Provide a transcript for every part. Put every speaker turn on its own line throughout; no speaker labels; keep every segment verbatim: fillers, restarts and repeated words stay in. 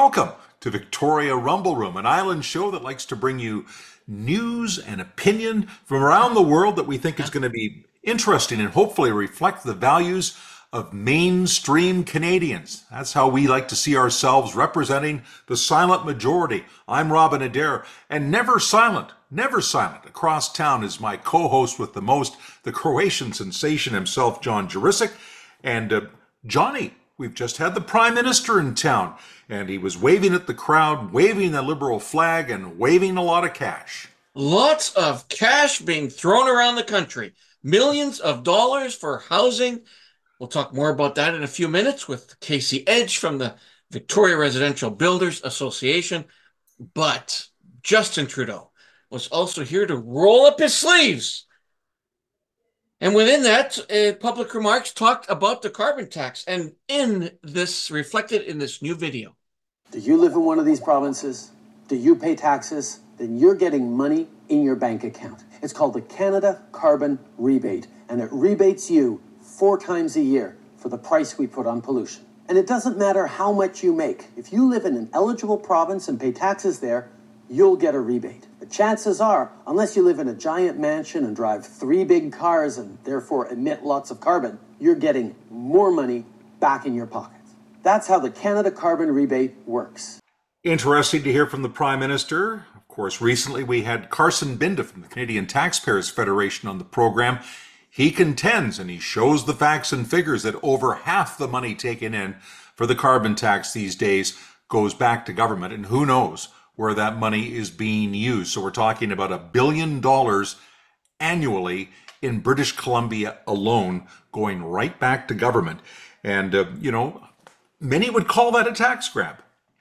Welcome to Victoria Rumble Room, an island show that likes to bring you news and opinion from around the world that we think is going to be interesting and hopefully reflect the values of mainstream Canadians. That's how we like to see ourselves, representing the silent majority. I'm Robin Adair, and never silent, never silent. Across town is my co-host with the most, the Croatian sensation himself, John Jurisic. And uh, Johnny, we've just had the Prime Minister in town, and he was waving at the crowd, waving the Liberal flag, and waving a lot of cash.
Lots of cash being thrown around the country. Millions of dollars for housing. We'll talk more about that in a few minutes with Casey Edge from the Victoria Residential Builders Association. But Justin Trudeau was also here to roll up his sleeves. And within that, uh, public remarks talked about the carbon tax, and in this, reflected in this new video.
Do you live in one of these provinces? Do you pay taxes? Then you're getting money in your bank account. It's called the Canada Carbon Rebate, and it rebates you four times a year for the price we put on pollution. And it doesn't matter how much you make. If you live in an eligible province and pay taxes there, you'll get a rebate. But chances are, unless you live in a giant mansion and drive three big cars and therefore emit lots of carbon, you're getting more money back in your pocket. That's how the Canada Carbon Rebate works.
Interesting to hear from the Prime Minister. Of course, recently we had Carson Binda from the Canadian Taxpayers Federation on the program. He contends, and he shows the facts and figures, that over half the money taken in for the carbon tax these days goes back to government, and who knows where that money is being used. So we're talking about a billion dollars annually in British Columbia alone going right back to government. And, uh, you know, many would call that a tax grab.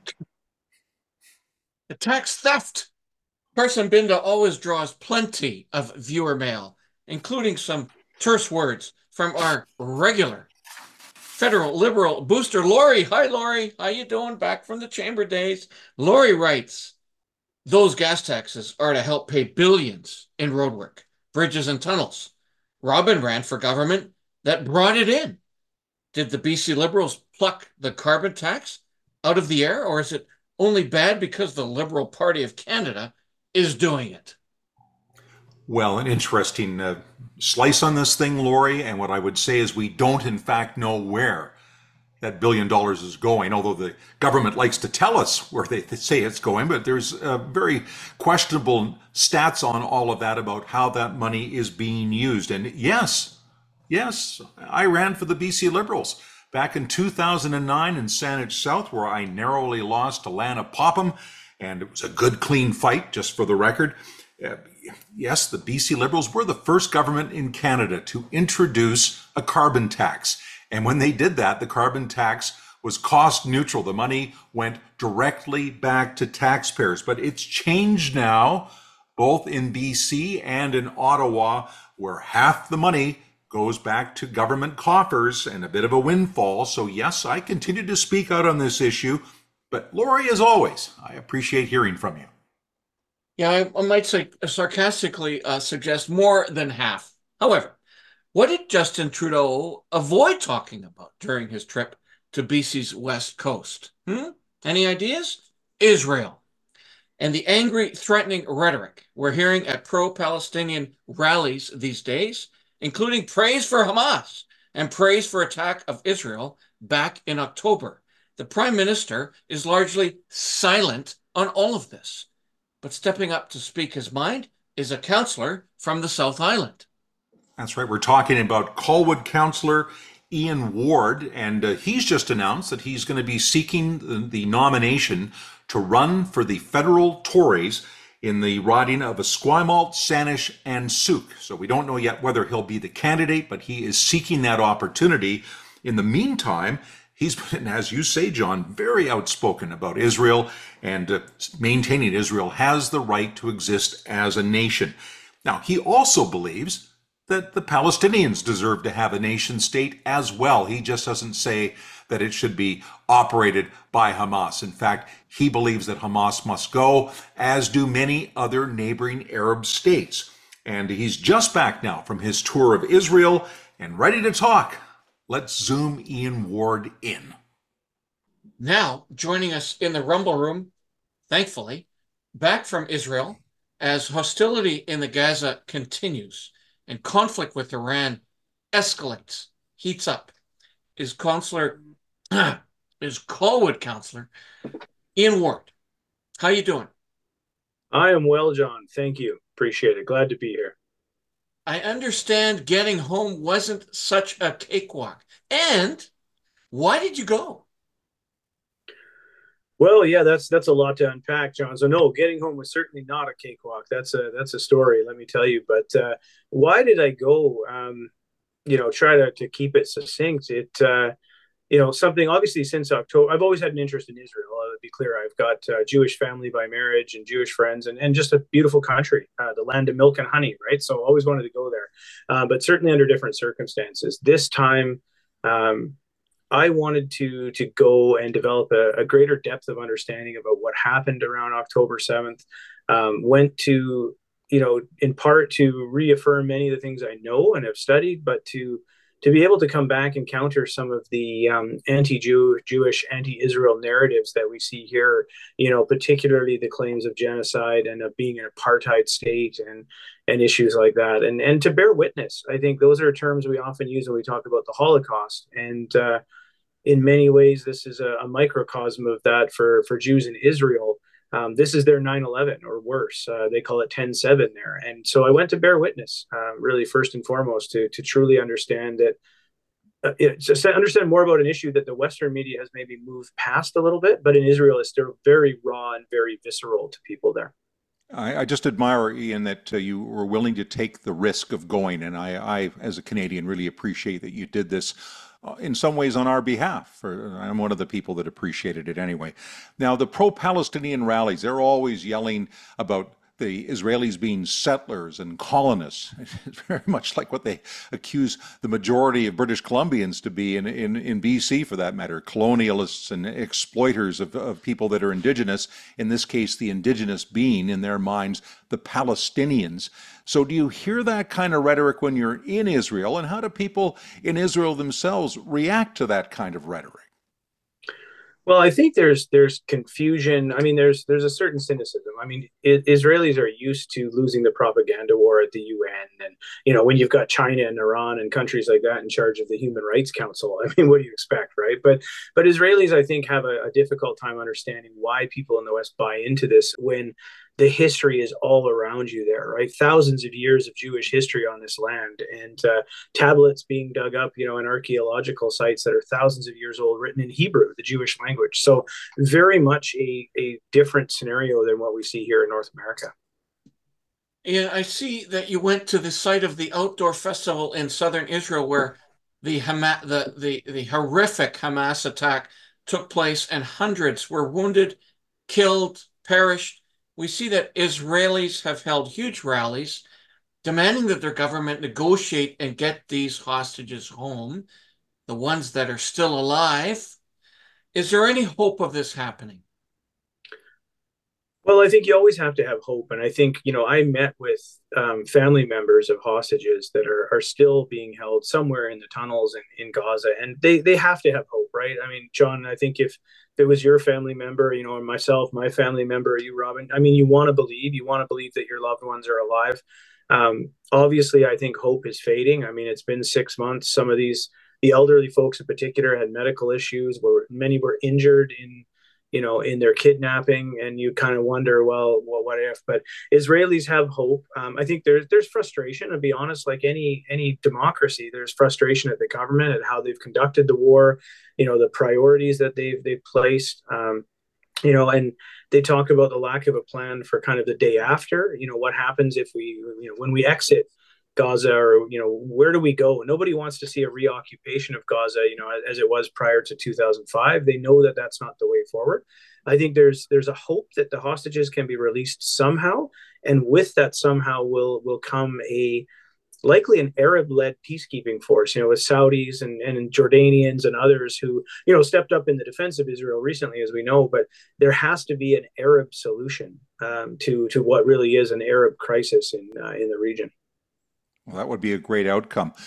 A tax theft. Carson Binda always draws plenty of viewer mail, including some terse words from our regular federal Liberal booster, Lori. Hi, Lori. How you doing? Back from the chamber days. Lori writes, those gas taxes are to help pay billions in roadwork, bridges, and tunnels. Robin ran for government that brought it in. Did the B C Liberals pluck the carbon tax out of the air, or is it only bad because the Liberal Party of Canada is doing it?
Well, an interesting uh, slice on this thing, Lori, and what I would say is we don't in fact know where that billion dollars is going, although the government likes to tell us where they say it's going, but there's uh, very questionable stats on all of that about how that money is being used. And yes, yes, I ran for the B C Liberals back in two thousand nine in Saanich South, where I narrowly lost to Lana Popham, and it was a good, clean fight, just for the record. Uh, yes, the B C Liberals were the first government in Canada to introduce a carbon tax. And when they did that, the carbon tax was cost neutral. The money went directly back to taxpayers. But it's changed now, both in B C and in Ottawa, where half the money goes back to government coffers and a bit of a windfall. So yes, I continue to speak out on this issue. But Lori, as always, I appreciate hearing from you.
Yeah, I, I might say sarcastically uh, suggest more than half. However, what did Justin Trudeau avoid talking about during his trip to B C's West Coast? Hmm? Any ideas? Israel. And the angry, threatening rhetoric we're hearing at pro-Palestinian rallies these days, including praise for Hamas and praise for attack of Israel back in October. The Prime Minister is largely silent on all of this. But stepping up to speak his mind is a councillor from the South Island.
That's right. We're talking about Colwood councillor Ian Ward, and uh, he's just announced that he's going to be seeking the, the nomination to run for the federal Tories in the riding of Esquimalt, Saanich, and Sooke. So we don't know yet whether he'll be the candidate, but he is seeking that opportunity. In the meantime, he's been, as you say, John, very outspoken about Israel and uh, maintaining Israel has the right to exist as a nation. Now, he also believes that the Palestinians deserve to have a nation state as well. He just doesn't say that it should be operated by Hamas. In fact, he believes that Hamas must go, as do many other neighboring Arab states. And he's just back now from his tour of Israel and ready to talk. Let's zoom Ian Ward in.
Now, joining us in the Rumble Room, thankfully, back from Israel, as hostility in the Gaza continues and conflict with Iran escalates, heats up, is counselor, is Colwood counselor Ian Ward. How you doing?
I am well, John. Thank you. Appreciate it. Glad to be here.
I understand getting home wasn't such a cakewalk. And why did you go?
Well, yeah, that's that's a lot to unpack, John. So no, getting home was certainly not a cakewalk. That's a that's a story, let me tell you. But uh, why did I go? Um, you know, try to to keep it succinct. It uh, you know, something obviously since October. I've always had an interest in Israel. Uh, to be clear, I've got a Jewish family by marriage and Jewish friends, and, and just a beautiful country, uh, the land of milk and honey, right? So always wanted to go there, uh, but certainly under different circumstances. This time, um, I wanted to to go and develop a, a greater depth of understanding about what happened around October seventh. Um, went to, you know, in part to reaffirm many of the things I know and have studied, but to to be able to come back and counter some of the um, anti-Jew, Jewish, anti-Israel narratives that we see here, you know, particularly the claims of genocide and of being an apartheid state and and issues like that, and and to bear witness. I think those are terms we often use when we talk about the Holocaust, and uh, in many ways, this is a, a microcosm of that for for Jews in Israel. Um, this is their nine eleven or worse. Uh, they call it ten seven there. And so I went to bear witness, uh, really, first and foremost, to, to truly understand that, uh, it, just understand more about an issue that the Western media has maybe moved past a little bit, but in Israel, it's still very raw and very visceral to people there.
I, I just admire, Ian, that uh, you were willing to take the risk of going. And I, I, as a Canadian, really appreciate that you did this uh, in some ways on our behalf. For, I'm one of the people that appreciated it anyway. Now, the pro-Palestinian rallies, they're always yelling about the Israelis being settlers and colonists. It's very much like what they accuse the majority of British Columbians to be in, in, in B C, for that matter, colonialists and exploiters of, of people that are indigenous, in this case, the indigenous being, in their minds, the Palestinians. So do you hear that kind of rhetoric when you're in Israel, and how do people in Israel themselves react to that kind of rhetoric?
Well, I think there's there's confusion. I mean, there's there's a certain cynicism. I mean, it, Israelis are used to losing the propaganda war at the U N, and you know, when you've got China and Iran and countries like that in charge of the Human Rights Council, I mean, what do you expect, right? But but Israelis, I think, have a, a difficult time understanding why people in the West buy into this when the history is all around you there, right? Thousands of years of Jewish history on this land, and uh, tablets being dug up, you know, in archaeological sites that are thousands of years old, written in Hebrew, the Jewish language. So very much a, a different scenario than what we see here in North America.
And I see that you went to the site of the outdoor festival in southern Israel where the Hama- the, the, the horrific Hamas attack took place and hundreds were wounded, killed, perished. We see that Israelis have held huge rallies demanding that their government negotiate and get these hostages home, the ones that are still alive. Is there any hope of this happening?
Well, I think you always have to have hope. And I think, you know, I met with um, family members of hostages that are, are still being held somewhere in the tunnels in, in Gaza. And they, they have to have hope, right? I mean, John, I think if, if it was your family member, you know, or myself, my family member, or you, Robin, I mean, you want to believe, you want to believe that your loved ones are alive. Um, obviously, I think hope is fading. I mean, it's been six months. Some of these, the elderly folks in particular, had medical issues, where many were injured in you know, in their kidnapping, and you kind of wonder, well, well, what if? But Israelis have hope. Um, I think there's there's frustration. To be honest, like any any democracy, there's frustration at the government at how they've conducted the war, you know, the priorities that they've they've placed, um, you know, and they talk about the lack of a plan for kind of the day after. You know, what happens if we, you know, when we exit Gaza, or you know, where do we go? Nobody wants to see a reoccupation of Gaza, you know, as it was prior to two thousand five. They know that that's not the way forward. I think there's there's a hope that the hostages can be released somehow, and with that somehow will will come a likely an Arab-led peacekeeping force, you know, with Saudis and, and Jordanians and others who, you know, stepped up in the defense of Israel recently, as we know. But there has to be an Arab solution um, to to what really is an Arab crisis in uh, in the region.
Well, that would be a great outcome.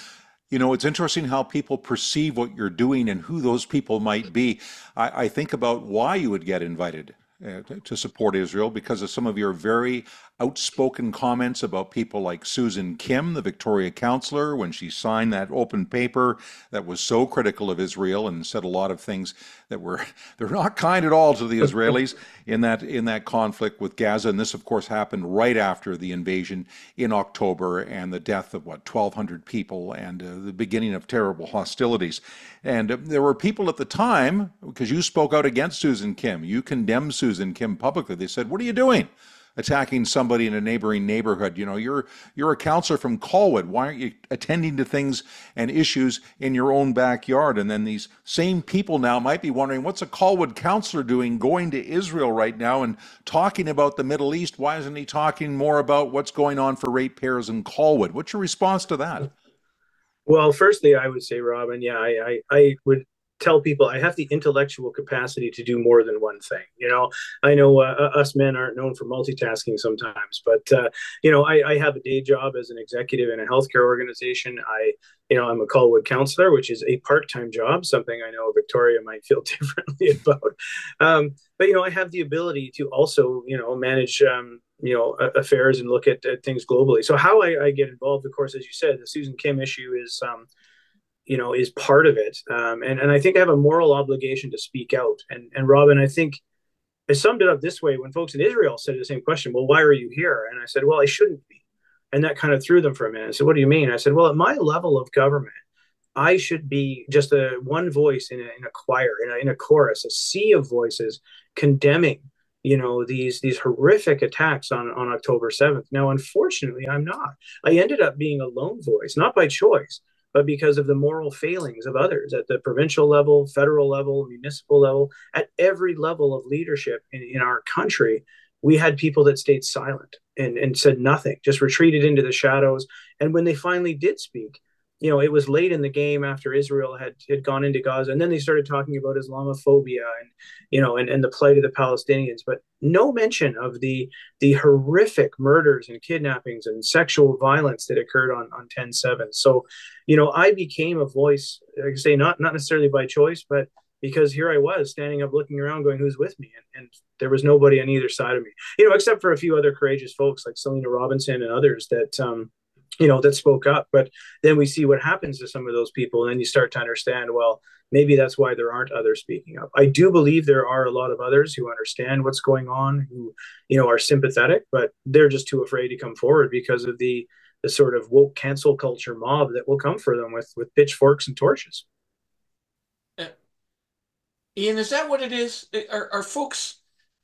You know, it's interesting how people perceive what you're doing and who those people might be. I, I think about why you would get invited uh, to, to support Israel because of some of your very outspoken comments about people like Susan Kim, the Victoria councillor, when she signed that open paper that was so critical of Israel and said a lot of things that were they're not kind at all to the Israelis in that in that conflict with Gaza. And this, of course, happened right after the invasion in October and the death of what twelve hundred people and uh, the beginning of terrible hostilities. And uh, there were people at the time, because you spoke out against Susan Kim, you condemned Susan Kim publicly. They said, "What are you doing? Attacking somebody in a neighboring neighborhood. You know, you're you're a counselor from Colwood. Why aren't you attending to things and issues in your own backyard?" And then these same people now might be wondering, what's a Colwood counselor doing going to Israel right now and talking about the Middle East? Why isn't he talking more about what's going on for ratepayers in Colwood? What's your response to that?
Well, firstly, I would say, Robin, yeah, I, I, I would tell people I have the intellectual capacity to do more than one thing. You know, I know uh, us men aren't known for multitasking sometimes, but uh, you know, I, I have a day job as an executive in a healthcare organization. I, you know, I'm a Colwood counselor, which is a part-time job, something I know Victoria might feel differently about. Um, but you know, I have the ability to also, you know, manage. Um, you know, affairs and look at, at things globally. So how I, I get involved, of course, as you said, the Susan Kim issue is, um, you know, is part of it. Um, and, and I think I have a moral obligation to speak out. And, and Robin, I think I summed it up this way when folks in Israel said the same question, well, why are you here? And I said, well, I shouldn't be. And that kind of threw them for a minute. I said, what do you mean? I said, well, at my level of government, I should be just a one voice in a, in a choir, in a, in a chorus, a sea of voices condemning, you know, these these horrific attacks on, on October seventh. Now, unfortunately, I'm not. I ended up being a lone voice, not by choice, but because of the moral failings of others at the provincial level, federal level, municipal level, at every level of leadership in, in our country. We had people that stayed silent and, and said nothing, just retreated into the shadows. And when they finally did speak, you know, it was late in the game after Israel had, had gone into Gaza. And then they started talking about Islamophobia and, you know, and, and the plight of the Palestinians, but no mention of the the horrific murders and kidnappings and sexual violence that occurred on, on ten seven. So, you know, I became a voice, like I say, not, not necessarily by choice, but because here I was standing up, looking around going, who's with me? And, and there was nobody on either side of me, you know, except for a few other courageous folks like Selena Robinson and others that, um, you know, that spoke up. But then we see what happens to some of those people. And then you start to understand, well, maybe that's why there aren't others speaking up. I do believe there are a lot of others who understand what's going on, who, you know, are sympathetic, but they're just too afraid to come forward because of the, the sort of woke cancel culture mob that will come for them with, with pitchforks and torches.
Uh, Ian, is that what it is? Are, are folks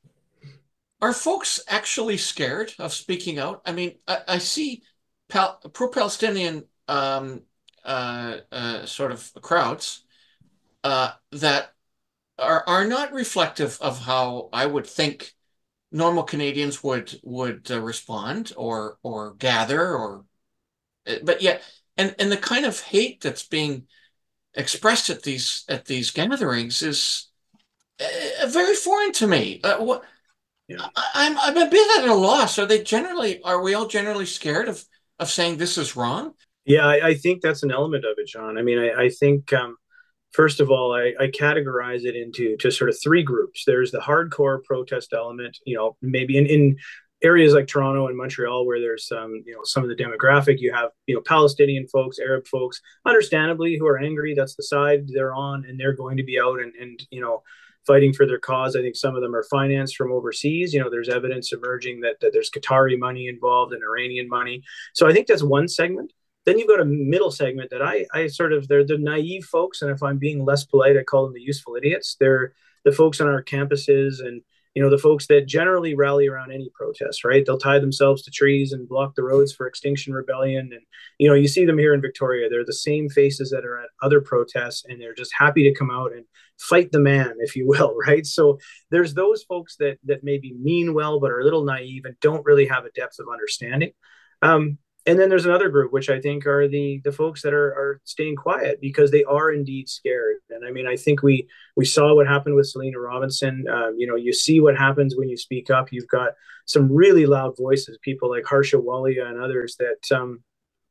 are folks actually scared of speaking out? I mean, I, I see Pal pro-Palestinian um, uh, uh, sort of crowds uh, that are are not reflective of how I would think normal Canadians would would uh, respond or or gather or, but yet, and and the kind of hate that's being expressed at these at these gatherings is uh, very foreign to me. Uh, what
Yeah.
I, I'm I'm a bit at a loss. Are they generally are we all generally scared of of saying this is wrong?
Yeah, I, I think that's an element of it, John. I mean, I, I think um, first of all, I, I categorize it into to sort of three groups. There's the hardcore protest element, you know, maybe in, in areas like Toronto and Montreal where there's some, you know, some of the demographic. You have, you know, Palestinian folks, Arab folks, understandably, who are angry. That's the side they're on, and they're going to be out and, and you know, fighting for their cause. I think some of them are financed from overseas. You know, there's evidence emerging that, that there's Qatari money involved and Iranian money. So I think that's one segment. Then you've got a middle segment that I, I sort of, they're the naive folks. And if I'm being less polite, I call them the useful idiots. They're the folks on our campuses and, you know, the folks that generally rally around any protest, right? They'll tie themselves to trees and block the roads for Extinction Rebellion. And, you know, you see them here in Victoria. They're the same faces that are at other protests, and they're just happy to come out and fight the man, if you will, right? So there's those folks that that maybe mean well, but are a little naive and don't really have a depth of understanding. Um, and then there's another group, which I think are the the folks that are are staying quiet because they are indeed scared. And I mean, I think we we saw what happened with Selena Robinson. Um, you know, you see what happens when you speak up. You've got some really loud voices, people like Harsha Walia and others that um,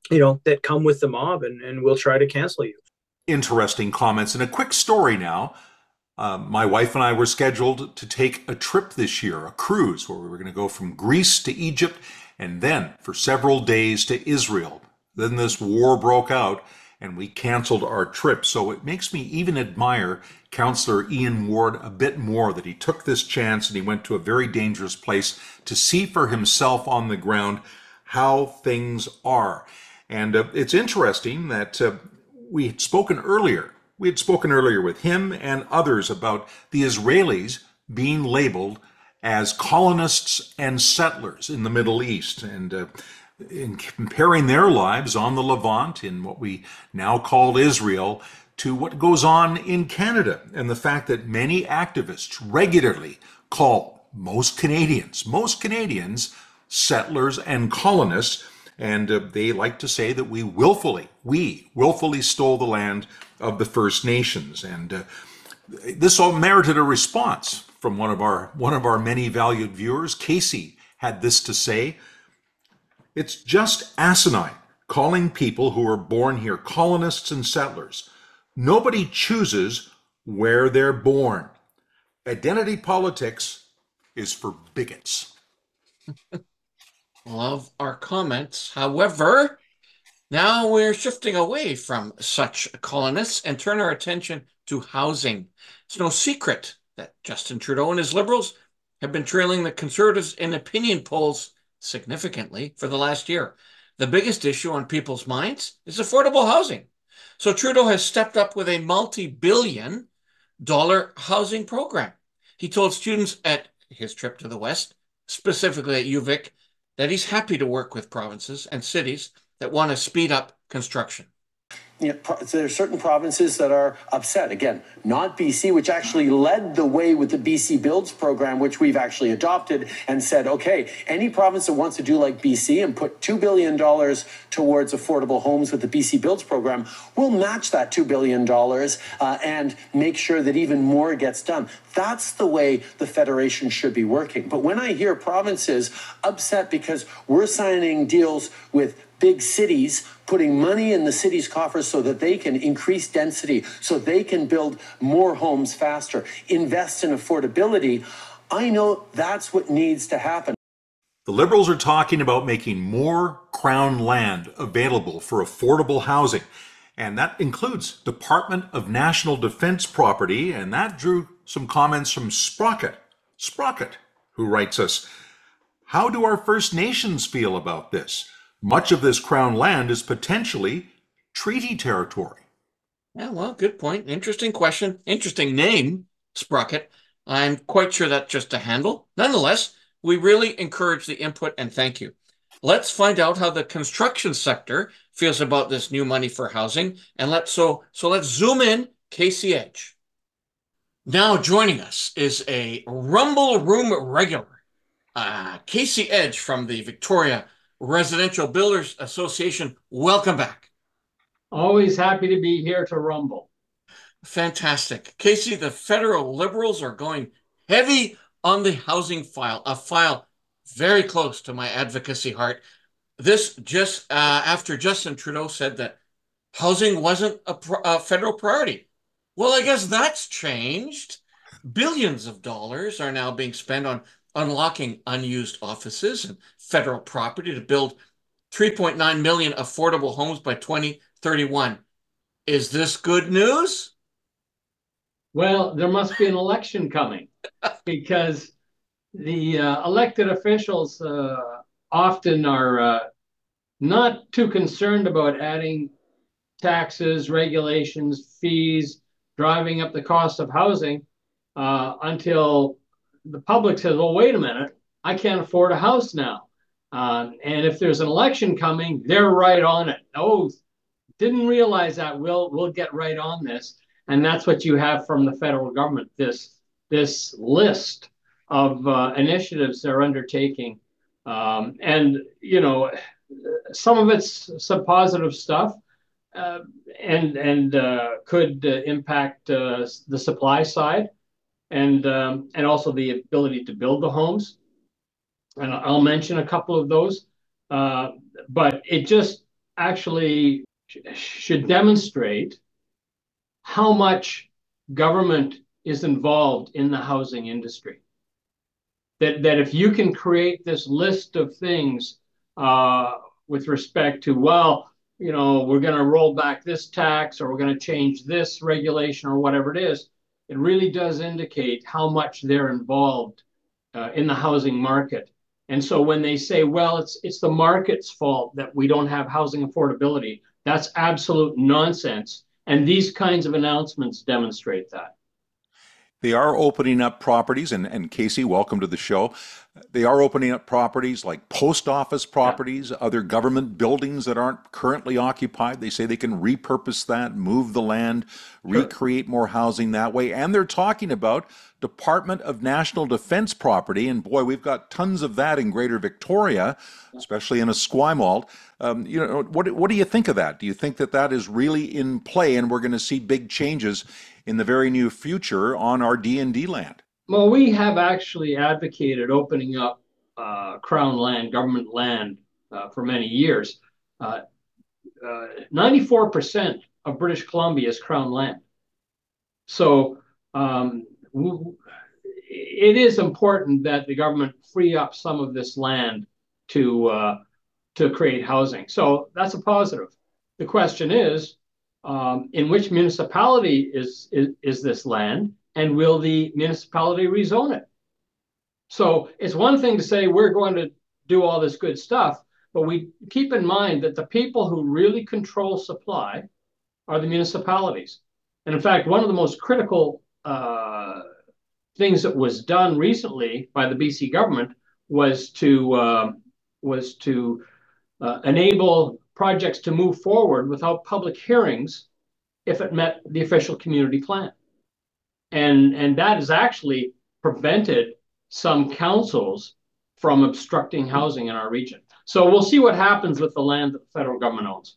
you know, that come with the mob, and, and we'll try to cancel you.
Interesting comments. And a quick story now. Uh, my wife and I were scheduled to take a trip this year, a cruise, where we were going to go from Greece to Egypt and then for several days to Israel. Then this war broke out and we canceled our trip. So it makes me even admire Councillor Ian Ward a bit more, that he took this chance and he went to a very dangerous place to see for himself on the ground how things are. And uh, it's interesting that uh, we had spoken earlier We had spoken earlier with him and others about the Israelis being labeled as colonists and settlers in the Middle East, and uh, in comparing their lives on the Levant, in what we now call Israel, to what goes on in Canada, and the fact that many activists regularly call most Canadians, most Canadians, settlers and colonists. And uh, they like to say that we willfully, we willfully stole the land of the First Nations. And uh, this all merited a response from one of our one of our many valued viewers. Casey had this to say: "It's just asinine calling people who are born here colonists and settlers. Nobody chooses where they're born. Identity politics is for bigots."
Love our comments. However, now we're shifting away from such colonists and turn our attention to housing. It's no secret that Justin Trudeau and his Liberals have been trailing the Conservatives in opinion polls significantly for the last year. The biggest issue on people's minds is affordable housing. So Trudeau has stepped up with a multi-billion dollar housing program. He told students at his trip to the West, specifically at U Vic, that he's happy to work with provinces and cities that want to speed up construction.
You know, there are certain provinces that are upset. Again, not B C, which actually led the way with the B C Builds program, which we've actually adopted and said, okay, any province that wants to do like B C and put two billion dollars towards affordable homes with the B C Builds program, we'll match that two billion dollars uh, and make sure that even more gets done. That's the way the Federation should be working. But when I hear provinces upset because we're signing deals with big cities, putting money in the city's coffers so that they can increase density, so they can build more homes faster, invest in affordability, I know that's what needs to happen.
The Liberals are talking about making more Crown land available for affordable housing, and that includes Department of National Defense property, and that drew some comments from Sprocket. Sprocket, who writes us, "How do our First Nations feel about this? Much of this Crown land is potentially treaty territory."
Yeah, well, good point. Interesting question. Interesting name, Sprocket. I'm quite sure that's just a handle. Nonetheless, we really encourage the input and thank you. Let's find out how the construction sector feels about this new money for housing. And let's so so let's zoom in, Casey Edge. Now joining us is a Rumble Room regular, uh, Casey Edge from the Victoria Residential Builders Association. Welcome back.
Always happy to be here to rumble.
Fantastic. Casey, the federal Liberals are going heavy on the housing file, a file very close to my advocacy heart. This just uh, after Justin Trudeau said that housing wasn't a, pr- a federal priority. Well, I guess that's changed. Billions of dollars are now being spent on unlocking unused offices and federal property to build three point nine million affordable homes by twenty thirty-one. Is this good news?
Well, there must be an election coming because the uh, elected officials uh, often are uh, not too concerned about adding taxes, regulations, fees, driving up the cost of housing uh, until the public says, well, wait a minute, I can't afford a house now. Um, and if there's an election coming, they're right on it. Oh, didn't realize that. We'll, we'll get right on this. And that's what you have from the federal government, this, this list of uh, initiatives they're undertaking. Um, and, you know, some of it's some positive stuff uh, and, and uh, could uh, impact uh, the supply side. And um, and also the ability to build the homes. And I'll mention a couple of those. Uh, but it just actually sh- should demonstrate how much government is involved in the housing industry. That, that if you can create this list of things uh, with respect to, well, you know, we're going to roll back this tax or we're going to change this regulation or whatever it is, it really does indicate how much they're involved uh, in the housing market. And so when they say, well, it's it's the market's fault that we don't have housing affordability, that's absolute nonsense. And these kinds of announcements demonstrate that.
They are opening up properties, and, and Casey, welcome to the show. They are opening up properties like post office properties, yeah. other government buildings that aren't currently occupied. They say they can repurpose that, move the land, sure. recreate more housing that way. And they're talking about Department of National Defense property. And boy, we've got tons of that in Greater Victoria, especially in Esquimalt. Um, you know, what, what do you think of that? Do you think that that is really in play and we're going to see big changes in the very near future on our D and D land?
Well, we have actually advocated opening up uh, Crown land, government land, uh, for many years. Uh, uh, ninety-four percent of British Columbia is Crown land. So um, w- it is important that the government free up some of this land to, uh, to create housing. So that's a positive. The question is, um, in which municipality is, is, is this land? And will the municipality rezone it? So it's one thing to say we're going to do all this good stuff, but we keep in mind that the people who really control supply are the municipalities. And in fact, one of the most critical uh, things that was done recently by the B C government was to uh, was to uh, enable projects to move forward without public hearings if it met the official community plan. And, and that has actually prevented some councils from obstructing housing in our region. So we'll see what happens with the land that the federal government owns.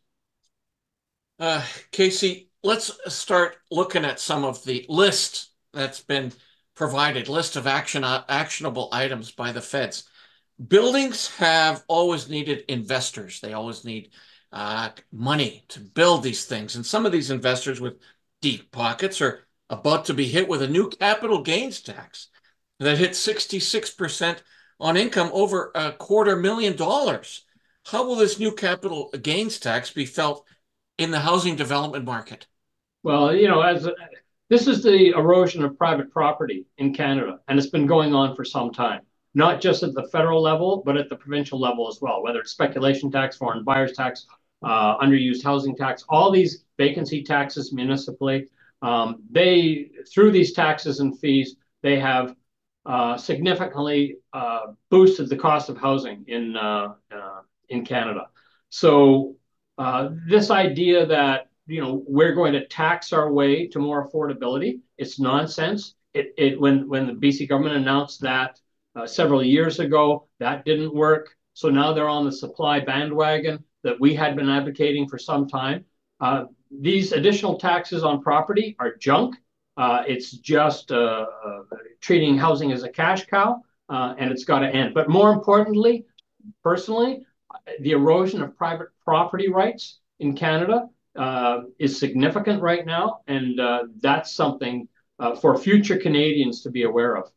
Uh, Casey, let's start looking at some of the list that's been provided, list of action uh, actionable items by the feds. Buildings have always needed investors. They always need uh, money to build these things. And some of these investors with deep pockets are about to be hit with a new capital gains tax that hits sixty-six percent on income over a quarter million dollars. How will this new capital gains tax be felt in the housing development market?
Well, you know, as a, this is the erosion of private property in Canada, and it's been going on for some time, not just at the federal level, but at the provincial level as well, whether it's speculation tax, foreign buyers tax, uh, underused housing tax, all these vacancy taxes municipally. Um, they, through these taxes and fees, they have uh, significantly uh, boosted the cost of housing in uh, uh, in Canada. So uh, this idea that, you know, we're going to tax our way to more affordability, it's nonsense. It, it when when the B C government announced that uh, several years ago, that didn't work. So now they're on the supply bandwagon that we had been advocating for some time. Uh, these additional taxes on property are junk. Uh, it's just uh, uh, treating housing as a cash cow, uh, and it's got to end. But more importantly, personally, the erosion of private property rights in Canada uh, is significant right now, and uh, that's something uh, for future Canadians to be aware of.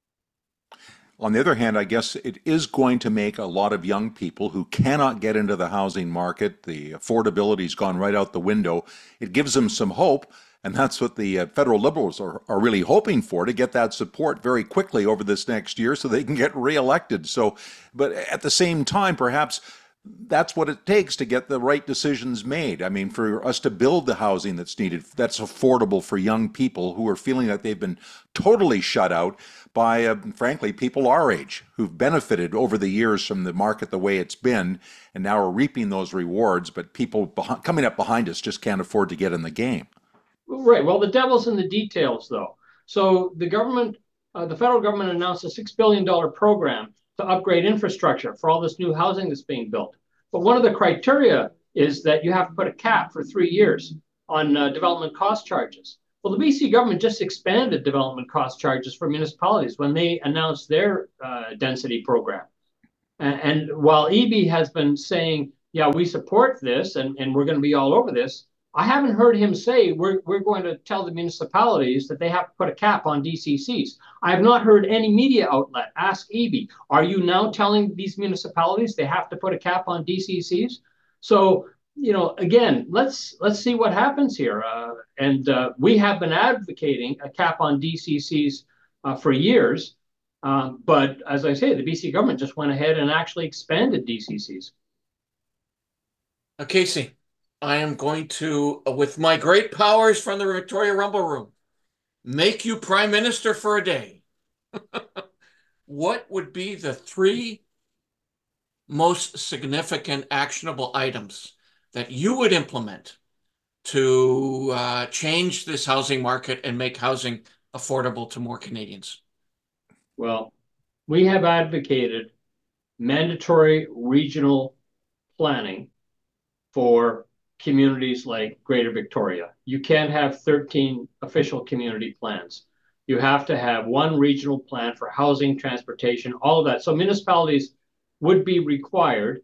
On the other hand, I guess it is going to make a lot of young people who cannot get into the housing market, the affordability's gone right out the window, it gives them some hope, and that's what the uh, federal Liberals are, are really hoping for, to get that support very quickly over this next year so they can get reelected. So, but at the same time, perhaps that's what it takes to get the right decisions made. I mean, for us to build the housing that's needed, that's affordable for young people who are feeling that they've been totally shut out by, uh, frankly, people our age who've benefited over the years from the market the way it's been, and now are reaping those rewards, but people beh- coming up behind us just can't afford to get in the game.
Right. Well, the devil's in the details, though. So the government, uh, the federal government announced a six billion dollars program to upgrade infrastructure for all this new housing that's being built. But one of the criteria is that you have to put a cap for three years on uh, development cost charges. Well, the B C government just expanded development cost charges for municipalities when they announced their uh, density program. And, and while E B has been saying yeah, we support this and, and we're going to be all over this. I haven't heard him say we're, we're going to tell the municipalities that they have to put a cap on D C Cs. I have not heard any media outlet ask E B, are you now telling these municipalities they have to put a cap on D C Cs? So, you know, again, let's let's see what happens here. Uh, and uh, we have been advocating a cap on D C Cs uh, for years. Um, but as I say, the B C government just went ahead and actually expanded D C Cs.
Uh, Casey, I am going to, uh, with my great powers from the Victoria Rumble Room, make you prime minister for a day. What would be the three most significant actionable items that you would implement to uh, change this housing market and make housing affordable to more Canadians?
Well, we have advocated mandatory regional planning for communities like Greater Victoria. You can't have thirteen official community plans. You have to have one regional plan for housing, transportation, all of that. So municipalities would be required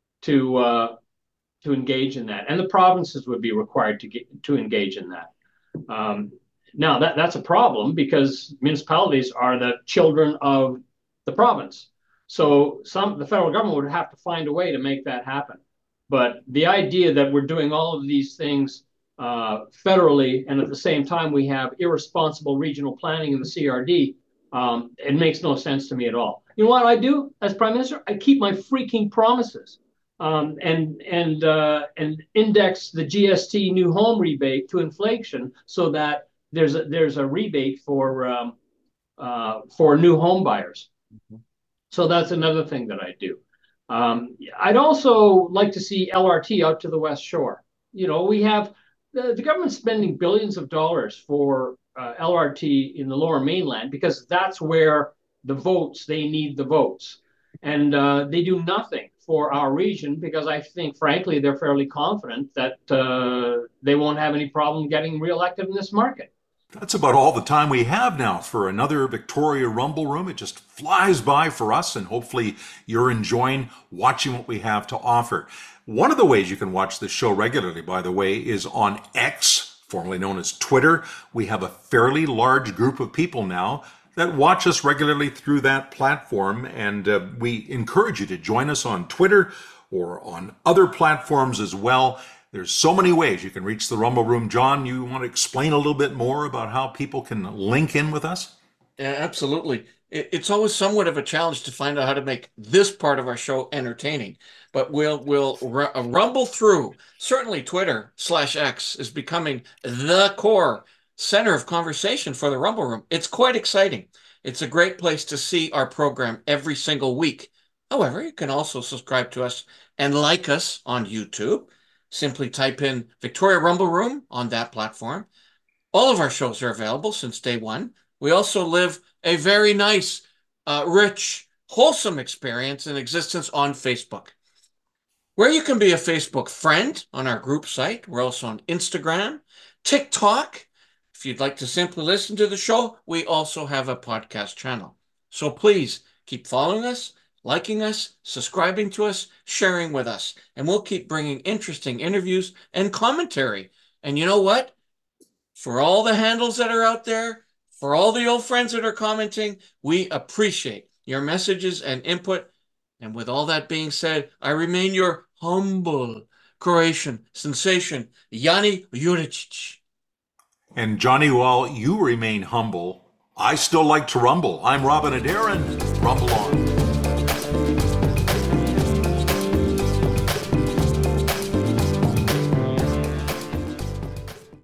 to uh, to engage in that, and the provinces would be required to get to engage in that. Um, now that that's a problem because municipalities are the children of the province. So some the federal government would have to find a way to make that happen. But the idea that we're doing all of these things uh, federally and at the same time we have irresponsible regional planning in the C R D, um, it makes no sense to me at all. You know what I do as Prime Minister? I keep my freaking promises um, and and uh, and index the G S T new home rebate to inflation so that there's a, there's a rebate for um, uh, for new home buyers. Mm-hmm. So that's another thing that I do. Um, I'd also like to see L R T out to the West Shore. You know, we have the, the government spending billions of dollars for uh, L R T in the Lower Mainland because that's where the votes, they need the votes. And uh, they do nothing for our region because I think, frankly, they're fairly confident that uh, they won't have any problem getting reelected in this market.
That's about all the time we have now for another Victoria Rumble Room. It just flies by for us, and hopefully you're enjoying watching what we have to offer. One of the ways you can watch this show regularly, by the way, is on X, formerly known as Twitter. We have a fairly large group of people now that watch us regularly through that platform, and uh, we encourage you to join us on Twitter or on other platforms as well. There's so many ways you can reach the Rumble Room. John, you want to explain a little bit more about how people can link in with us?
Yeah, absolutely. It's always somewhat of a challenge to find out how to make this part of our show entertaining, but we'll we'll rumble through. Certainly Twitter slash X is becoming the core center of conversation for the Rumble Room. It's quite exciting. It's a great place to see our program every single week. However, you can also subscribe to us and like us on YouTube. Simply type in Victoria Rumble Room on that platform. All of our shows are available since day one. We also live a very nice, uh, rich, wholesome experience in existence on Facebook, where you can be a Facebook friend on our group site. We're also on Instagram, TikTok. If you'd like to simply listen to the show, we also have a podcast channel. So please keep following us, liking us, subscribing to us, sharing with us, and we'll keep bringing interesting interviews and commentary. And you know what? For all the handles that are out there, for all the old friends that are commenting, we appreciate your messages and input. And with all that being said, I remain your humble Croatian sensation, Jani Juricic.
And Johnny, while you remain humble, I still like to rumble. I'm Robin Adair, and rumble on.